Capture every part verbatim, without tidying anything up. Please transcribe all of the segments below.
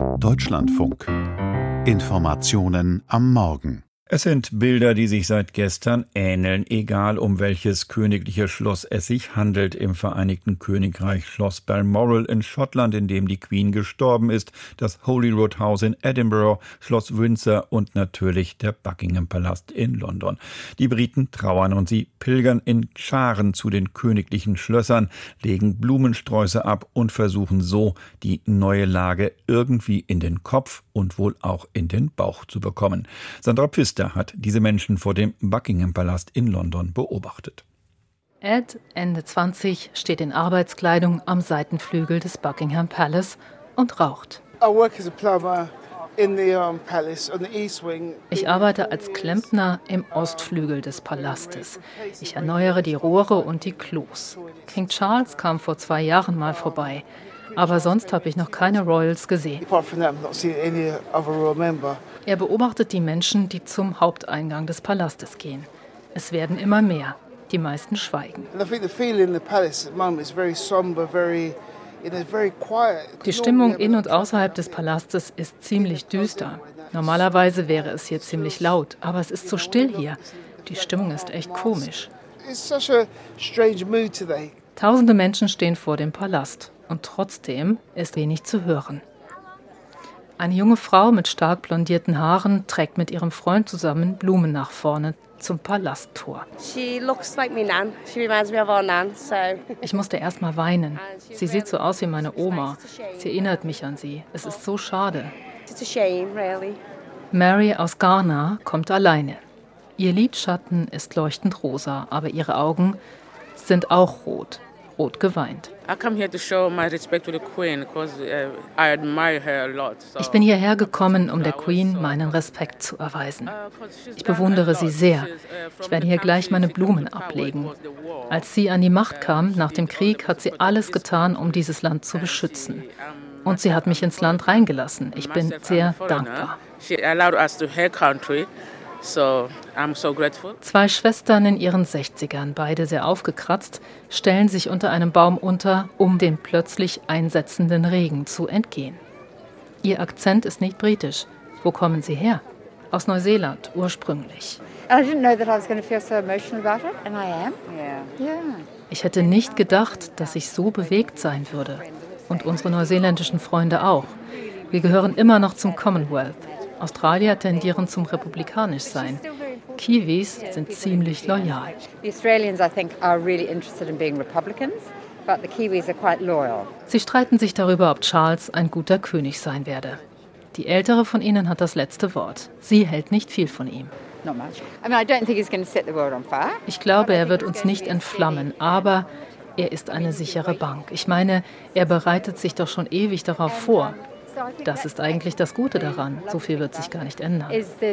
Deutschlandfunk. Informationen am Morgen. Es sind Bilder, die sich seit gestern ähneln, egal um welches königliche Schloss es sich handelt. Im Vereinigten Königreich Schloss Balmoral in Schottland, in dem die Queen gestorben ist, das Holyrood House in Edinburgh, Schloss Windsor und natürlich der Buckingham Palast in London. Die Briten trauern und sie pilgern in Scharen zu den königlichen Schlössern, legen Blumensträuße ab und versuchen so, die neue Lage irgendwie in den Kopf und wohl auch in den Bauch zu bekommen. Sandra Pfister hat diese Menschen vor dem Buckingham Palast in London beobachtet. Ed, Ende zwanzig, steht in Arbeitskleidung am Seitenflügel des Buckingham Palace und raucht. Ich arbeite als Klempner im Ostflügel des Palastes. Ich erneuere die Rohre und die Klos. King Charles kam vor zwei Jahren mal vorbei. Aber sonst habe ich noch keine Royals gesehen. Er beobachtet die Menschen, die zum Haupteingang des Palastes gehen. Es werden immer mehr. Die meisten schweigen. Die Stimmung in und außerhalb des Palastes ist ziemlich düster. Normalerweise wäre es hier ziemlich laut, aber es ist so still hier. Die Stimmung ist echt komisch. Tausende Menschen stehen vor dem Palast. Und trotzdem ist wenig zu hören. Eine junge Frau mit stark blondierten Haaren trägt mit ihrem Freund zusammen Blumen nach vorne zum Palasttor. Ich musste erst mal weinen. Sie sieht so aus wie meine Oma. Sie erinnert mich an sie. Es ist so schade. Mary aus Ghana kommt alleine. Ihr Lidschatten ist leuchtend rosa, aber ihre Augen sind auch rot. Rot geweint. Ich bin hierher gekommen, um der Queen meinen Respekt zu erweisen. Ich bewundere sie sehr. Ich werde hier gleich meine Blumen ablegen. Als sie an die Macht kam, nach dem Krieg, hat sie alles getan, um dieses Land zu beschützen. Und sie hat mich ins Land reingelassen. Ich bin sehr dankbar. So, I'm so grateful. Zwei Schwestern in ihren Sechzigern, beide sehr aufgekratzt, stellen sich unter einem Baum unter, um dem plötzlich einsetzenden Regen zu entgehen. Ihr Akzent ist nicht britisch. Wo kommen sie her? Aus Neuseeland ursprünglich. Ich hätte nicht gedacht, dass ich so bewegt sein würde. Und unsere neuseeländischen Freunde auch. Wir gehören immer noch zum Commonwealth. Australier tendieren zum Republikanischsein. Kiwis sind ziemlich loyal. Sie streiten sich darüber, ob Charles ein guter König sein werde. Die ältere von ihnen hat das letzte Wort. Sie hält nicht viel von ihm. Ich glaube, er wird uns nicht entflammen, aber er ist eine sichere Bank. Ich meine, er bereitet sich doch schon ewig darauf vor. Das ist eigentlich das Gute daran. So viel wird sich gar nicht ändern.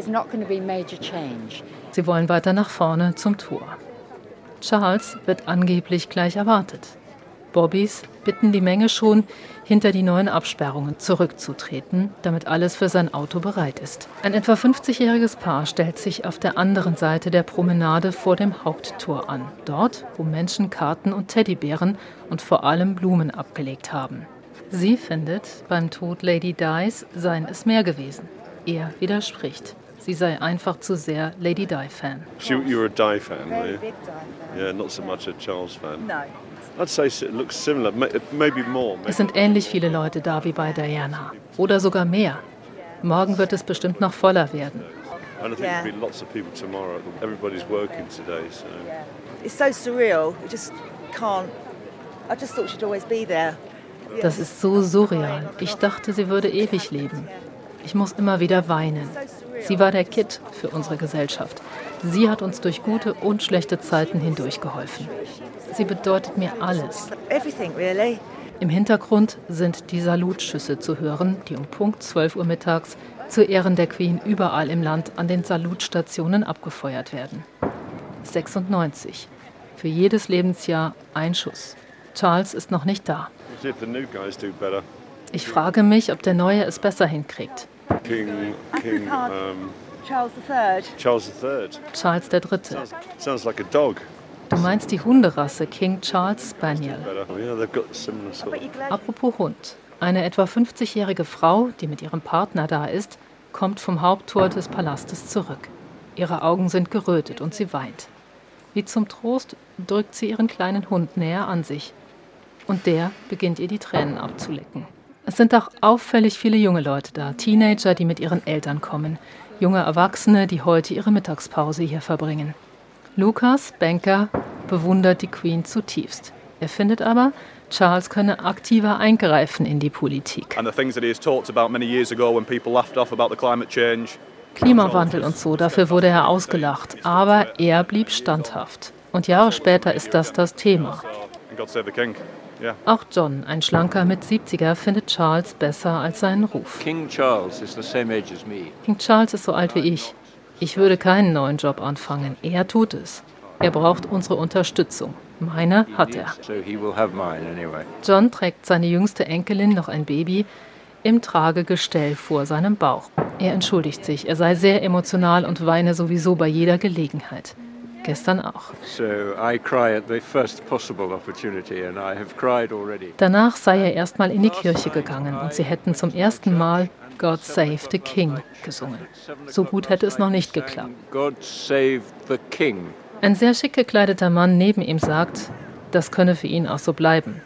Sie wollen weiter nach vorne zum Tor. Charles wird angeblich gleich erwartet. Bobbys bitten die Menge schon, hinter die neuen Absperrungen zurückzutreten, damit alles für sein Auto bereit ist. Ein etwa fünfzigjähriges Paar stellt sich auf der anderen Seite der Promenade vor dem Haupttor an. Dort, wo Menschen Karten und Teddybären und vor allem Blumen abgelegt haben. Sie findet, beim Tod Lady Dis seien es mehr gewesen. Er widerspricht. Sie sei einfach zu sehr Lady Di-Fan. You're a Di-Fan, were you? Yeah, not so much a Charles-Fan. No. I'd say it looks similar, maybe more. Es sind ähnlich viele Leute da wie bei Diana. Oder sogar mehr. Morgen wird es bestimmt noch voller werden. And I think there'll be lots of people tomorrow. Everybody's working today, so. It's so surreal. We just can't. I just thought she'd always be there. Das ist so surreal. Ich dachte, sie würde ewig leben. Ich muss immer wieder weinen. Sie war der Kitt für unsere Gesellschaft. Sie hat uns durch gute und schlechte Zeiten hindurchgeholfen. Sie bedeutet mir alles. Im Hintergrund sind die Salutschüsse zu hören, die um Punkt zwölf Uhr mittags zu Ehren der Queen überall im Land an den Salutstationen abgefeuert werden. sechsundneunzig. Für jedes Lebensjahr ein Schuss. Charles ist noch nicht da. Ich frage mich, ob der Neue es besser hinkriegt. King, King, um, Charles the Third. Charles the Third. Charles der Dritte. Sounds like a dog. Du meinst die Hunderasse King Charles Spaniel. Yeah, they've got similar sort of. Apropos Hund. Eine etwa fünfzigjährige Frau, die mit ihrem Partner da ist, kommt vom Haupttor des Palastes zurück. Ihre Augen sind gerötet und sie weint. Wie zum Trost drückt sie ihren kleinen Hund näher an sich. Und der beginnt ihr die Tränen abzulecken. Es sind auch auffällig viele junge Leute da, Teenager, die mit ihren Eltern kommen, junge Erwachsene, die heute ihre Mittagspause hier verbringen. Lucas, Banker, bewundert die Queen zutiefst. Er findet aber, Charles könne aktiver eingreifen in die Politik. Klimawandel und so, dafür wurde er ausgelacht. Aber er blieb standhaft. Und Jahre später ist das das Thema. Auch John, ein Schlanker mit siebziger, findet Charles besser als seinen Ruf. King Charles is the same age as me. King Charles ist so alt wie ich. Ich würde keinen neuen Job anfangen. Er tut es. Er braucht unsere Unterstützung. Meine hat er. John trägt seine jüngste Enkelin, noch ein Baby, im Tragegestell vor seinem Bauch. Er entschuldigt sich, er sei sehr emotional und weine sowieso bei jeder Gelegenheit. Gestern auch. Danach sei er erstmal in die Kirche gegangen und sie hätten zum ersten Mal God Save the King gesungen. So gut hätte es noch nicht geklappt. Ein sehr schick gekleideter Mann neben ihm sagt, das könne für ihn auch so bleiben.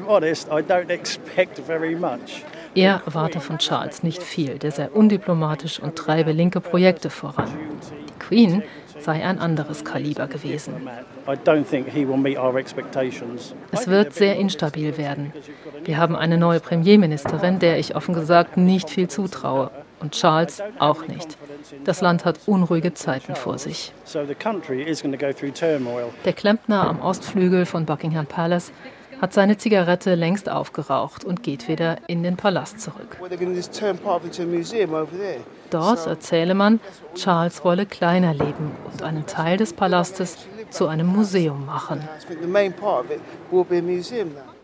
Er erwarte von Charles nicht viel, der sei undiplomatisch und treibe linke Projekte voran. Die Queen sei ein anderes Kaliber gewesen. Es wird sehr instabil werden. Wir haben eine neue Premierministerin, der ich offen gesagt nicht viel zutraue. Und Charles auch nicht. Das Land hat unruhige Zeiten vor sich. Der Klempner am Ostflügel von Buckingham Palace hat seine Zigarette längst aufgeraucht und geht wieder in den Palast zurück. Dort erzähle man, Charles wolle kleiner leben und einen Teil des Palastes zu einem Museum machen.